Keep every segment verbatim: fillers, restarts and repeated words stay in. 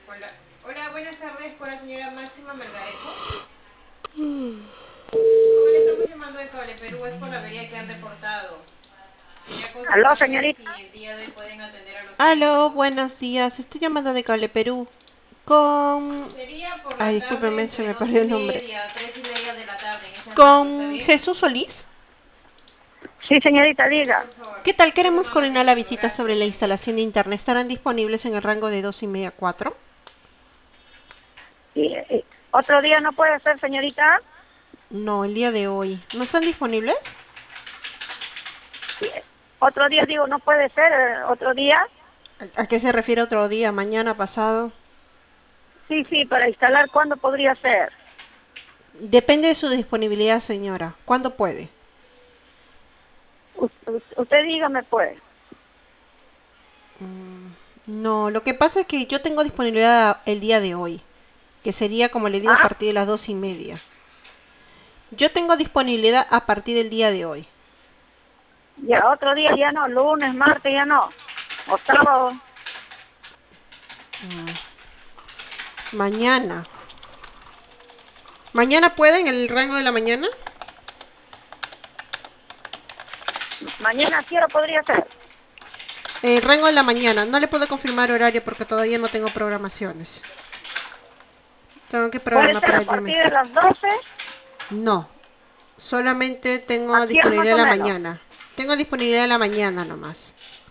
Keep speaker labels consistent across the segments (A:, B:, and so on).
A: Hola, hola, buenas tardes con la señora Máxima Melgarejo. Como le estamos llamando de Cable Perú, es por la avería que han reportado. Quería
B: Aló,
A: consultarle
B: señorita.
A: si el día de hoy pueden atender a los
C: Aló,
A: técnicos.
C: buenos días. Estoy llamando de Cable Perú. Con...
A: Sería por
C: Ay,
A: la tarde
C: discúlpeme, se
A: entre
C: me
A: dos
C: perdió
A: y
C: el nombre.
A: media, tres y media de la tarde, en ese rango, ¿está
C: Con
A: bien?
C: Jesús Solís.
B: Sí, señorita, diga.
A: Por favor,
C: ¿Qué tal?
A: quedo
C: Queremos
A: más
C: coordinar la
A: atendido.
C: visita sobre
A: Gracias,
C: la
A: buen día.
C: instalación de internet. ¿Estarán disponibles en el rango de dos y media a cuatro?
B: Y, y, ¿Otro día no puede ser, señorita?
C: No, el día de hoy. ¿No están disponibles?
B: Y, ¿Otro día, digo, no puede ser? eh, ¿Otro día?
C: ¿A a qué se refiere otro día? ¿Mañana, pasado?
B: Sí, sí, para instalar, ¿cuándo podría ser?
C: Depende de su disponibilidad, señora. ¿Cuándo puede?
B: U- u- usted dígame, pues.
C: No, lo que pasa es que yo tengo disponibilidad el día de hoy, que sería, como le digo, a
B: ¿Ah?
C: partir de las dos y media. Yo tengo disponibilidad a partir del día de hoy.
B: Ya, otro día ya no, lunes, martes ya no. O sábado.
C: Mañana. ¿Mañana puede en el rango de la mañana?
B: Mañana, ¿a qué hora podría ser?
C: El rango de la mañana. No le puedo confirmar horario porque todavía no tengo programaciones. Tengo que
B: ¿Puede
C: programar
B: ser a partir de
C: previamente.
B: las doce?
C: No. Solamente
B: ¿A
C: tengo
B: qué hora más
C: disponibilidad
B: o
C: en la
B: menos?
C: mañana. Tengo disponibilidad en la mañana nomás.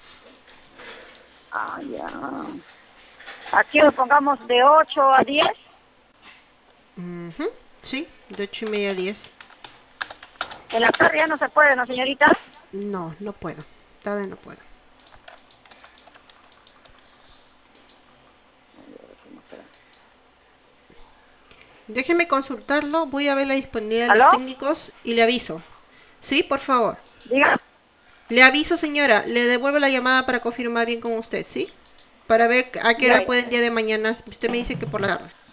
B: Ah, ya. Aquí lo pongamos de ocho a diez.
C: Ujú, sí, de ocho y media a diez.
B: En la tarde ya no se puede, ¿no, señorita?
C: No, no puedo. Tarde no puedo. Déjeme consultarlo. Voy a ver la disponibilidad de los
B: ¿Aló?
C: técnicos y le aviso. Sí, por favor.
B: Diga.
C: Le aviso, señora. Le devuelvo la llamada para confirmar bien con usted, ¿sí? Para ver a qué
B: Ya,
C: hora
B: ya.
C: puede el día de mañana. Usted me dice que por la tarde.